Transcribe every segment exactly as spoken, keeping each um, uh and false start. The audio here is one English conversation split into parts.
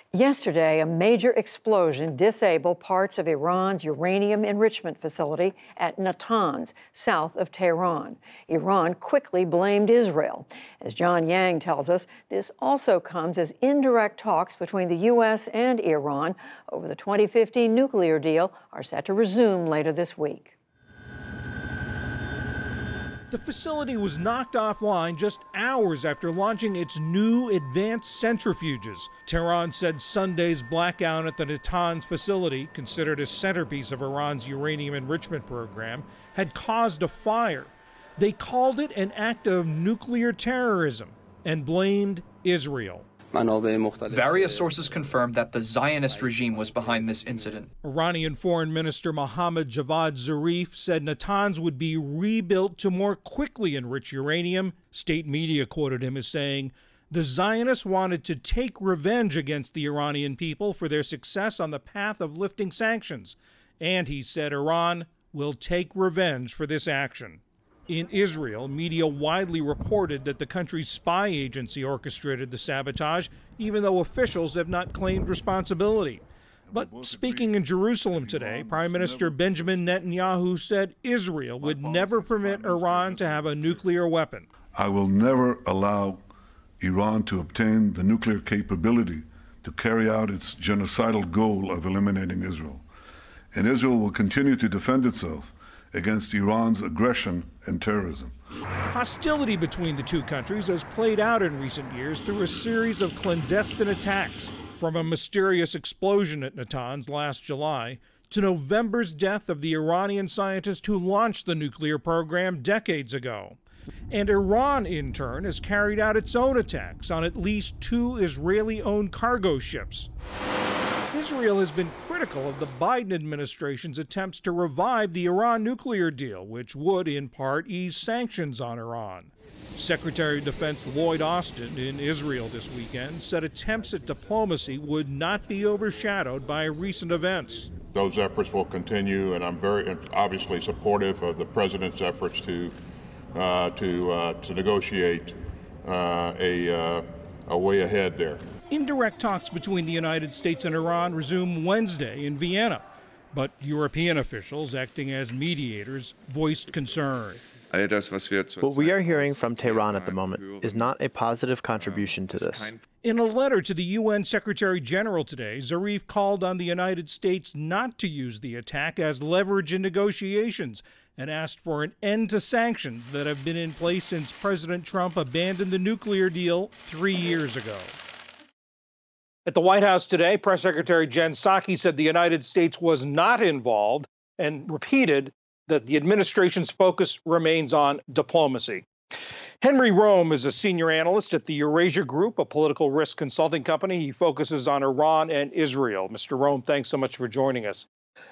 Yesterday, a major explosion disabled parts of Iran's uranium enrichment facility at Natanz, south of Tehran. Iran quickly blamed Israel. As John Yang tells us, this also comes as indirect talks between the U S and Iran over the twenty fifteen nuclear deal are set to resume later this week. The facility was knocked offline just hours after launching its new advanced centrifuges. Tehran said Sunday's blackout at the Natanz facility, considered a centerpiece of Iran's uranium enrichment program, had caused a fire. They called it an act of nuclear terrorism and blamed Israel. Various sources confirmed that the Zionist regime was behind this incident. Iranian Foreign Minister Mohammad Javad Zarif said Natanz would be rebuilt to more quickly enrich uranium. State media quoted him as saying, "The Zionists wanted to take revenge against the Iranian people for their success on the path of lifting sanctions." And he said Iran will take revenge for this action. In Israel, media widely reported that the country's spy agency orchestrated the sabotage, even though officials have not claimed responsibility. But speaking in Jerusalem today, Prime Minister Benjamin Netanyahu said Israel would never permit Iran to have a nuclear weapon. I will never allow Iran to obtain the nuclear capability to carry out its genocidal goal of eliminating Israel. And Israel will continue to defend itself against Iran's aggression and terrorism. Hostility between the two countries has played out in recent years through a series of clandestine attacks, from a mysterious explosion at Natanz last July to November's death of the Iranian scientist who launched the nuclear program decades ago. And Iran, in turn, has carried out its own attacks on at least two Israeli-owned cargo ships. Israel has been critical of the Biden administration's attempts to revive the Iran nuclear deal, which would, in part, ease sanctions on Iran. Secretary of Defense Lloyd Austin in Israel this weekend said attempts at diplomacy would not be overshadowed by recent events. Those efforts will continue, and I'm very obviously supportive of the president's efforts to uh, to uh, to negotiate uh, a uh, a way ahead there. Indirect talks between the United States and Iran resume Wednesday in Vienna, but European officials acting as mediators voiced concern. What we are hearing from Tehran at the moment is not a positive contribution to this. In a letter to the U N Secretary General today, Zarif called on the United States not to use the attack as leverage in negotiations and asked for an end to sanctions that have been in place since President Trump abandoned the nuclear deal three years ago. At the White House today, Press Secretary Jen Psaki said the United States was not involved and repeated that the administration's focus remains on diplomacy. Henry Rome is a senior analyst at the Eurasia Group, a political risk consulting company. He focuses on Iran and Israel. Mister Rome, thanks so much for joining us.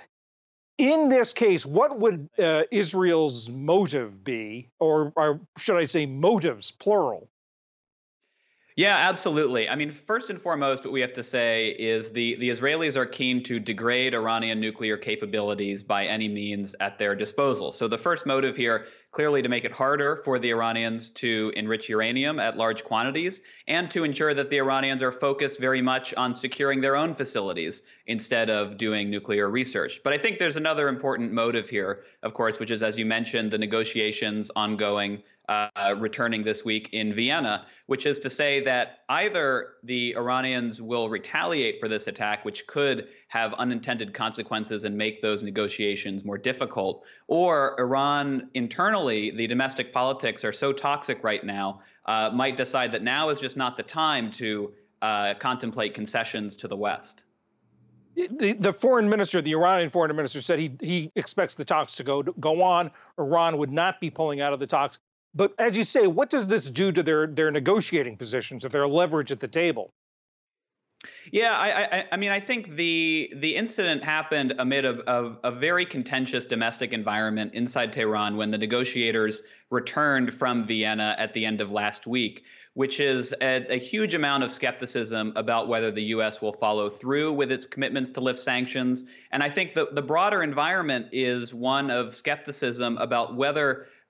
In this case, what would uh, Israel's motive be, or, or should I say motives, plural? Yeah, absolutely. I mean, first and foremost, what we have to say is the, the Israelis are keen to degrade Iranian nuclear capabilities by any means at their disposal. So the first motive here, clearly to make it harder for the Iranians to enrich uranium at large quantities and to ensure that the Iranians are focused very much on securing their own facilities instead of doing nuclear research. But I think there's another important motive here, of course, which is, as you mentioned, the negotiations ongoing Uh, returning this week in Vienna, which is to say that either the Iranians will retaliate for this attack, which could have unintended consequences and make those negotiations more difficult, or Iran internally, the domestic politics are so toxic right now, uh, might decide that now is just not the time to uh, contemplate concessions to the West. The, the foreign minister, the Iranian foreign minister, said he, he expects the talks to go, go on. Iran would not be pulling out of the talks. But as you say, what does this do to their, their negotiating positions, or their leverage at the table? Yeah, I, I, I mean, I think the the incident happened amid a, a, a very contentious domestic environment inside Tehran when the negotiators returned from Vienna at the end of last week, which is a, a huge amount of skepticism about whether the U S will follow through with its commitments to lift sanctions. And I think the, the broader environment is one of skepticism about whether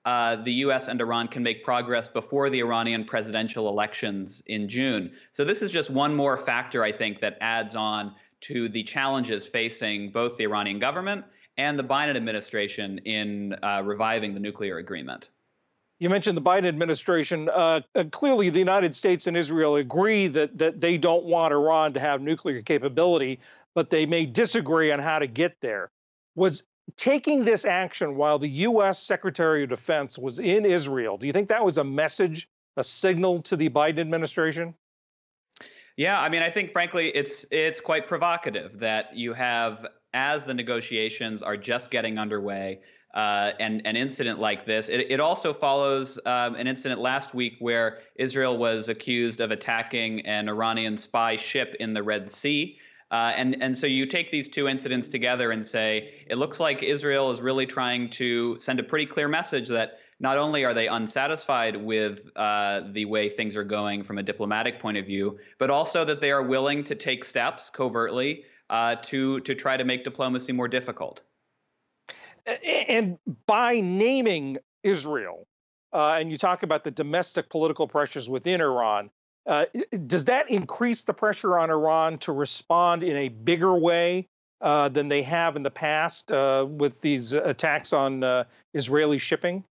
uh, the U S and Iran can make progress before the Iranian presidential elections in June. So this is just one more factor, I think, that adds on to the challenges facing both the Iranian government and the Biden administration in uh, reviving the nuclear agreement. You mentioned the Biden administration. Uh, uh, clearly, the United States and Israel agree that that they don't want Iran to have nuclear capability, but they may disagree on how to get there. Was taking this action while the U S Secretary of Defense was in Israel, do you think that was a message, a signal to the Biden administration? Yeah, I mean, I think, frankly, it's it's quite provocative that you have, as the negotiations are just getting underway, uh, and an incident like this. It, it also follows um, an incident last week where Israel was accused of attacking an Iranian spy ship in the Red Sea. Uh, and, and so you take these two incidents together and say, it looks like Israel is really trying to send a pretty clear message that not only are they unsatisfied with uh, the way things are going from a diplomatic point of view, but also that they are willing to take steps covertly uh, to, to try to make diplomacy more difficult. And by naming Israel, uh, and you talk about the domestic political pressures within Iran, Uh, does that increase the pressure on Iran to respond in a bigger way uh, than they have in the past uh, with these attacks on uh, Israeli shipping?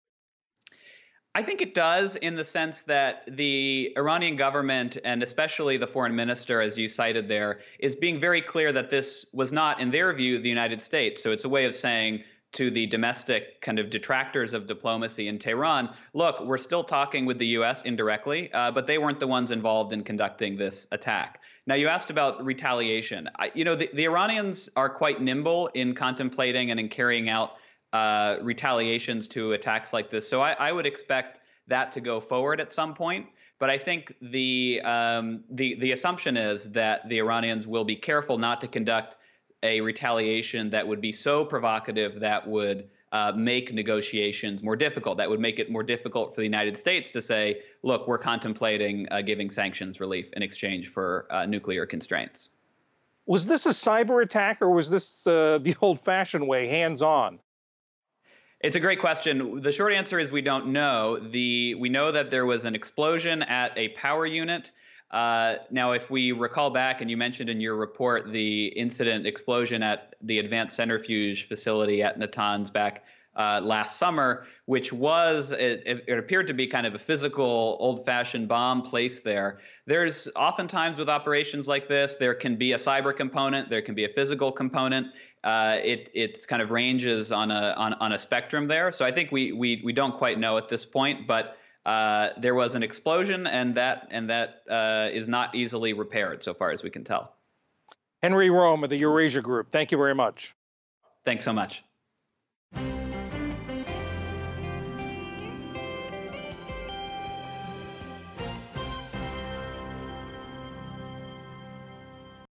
I think it does, in the sense that the Iranian government, and especially the foreign minister, as you cited there, is being very clear that this was not, in their view, the United States. So it's a way of saying to the domestic kind of detractors of diplomacy in Tehran, look, we're still talking with the U S indirectly, uh, but they weren't the ones involved in conducting this attack. Now, you asked about retaliation. I, you know, the, the Iranians are quite nimble in contemplating and in carrying out uh, retaliations to attacks like this. So I, I would expect that to go forward at some point. But I think the, um, the, the assumption is that the Iranians will be careful not to conduct a retaliation that would be so provocative that would uh, make negotiations more difficult, that would make it more difficult for the United States to say, look, we're contemplating uh, giving sanctions relief in exchange for uh, nuclear constraints. Was this a cyber attack, or was this uh, the old-fashioned way, hands-on? It's a great question. The short answer is we don't know. The, we know that there was an explosion at a power unit. Uh, now, if we recall back, and you mentioned in your report the incident explosion at the Advanced Centrifuge facility at Natanz back uh, last summer, which was, it, it appeared to be kind of a physical, old-fashioned bomb placed there. There's oftentimes with operations like this, there can be a cyber component, there can be a physical component. Uh, it it kind of ranges on a on, on a spectrum there. So I think we we we don't quite know at this point, but Uh, there was an explosion, and that and that uh, is not easily repaired, so far as we can tell. Henry Rome of the Eurasia Group, thank you very much. Thanks so much.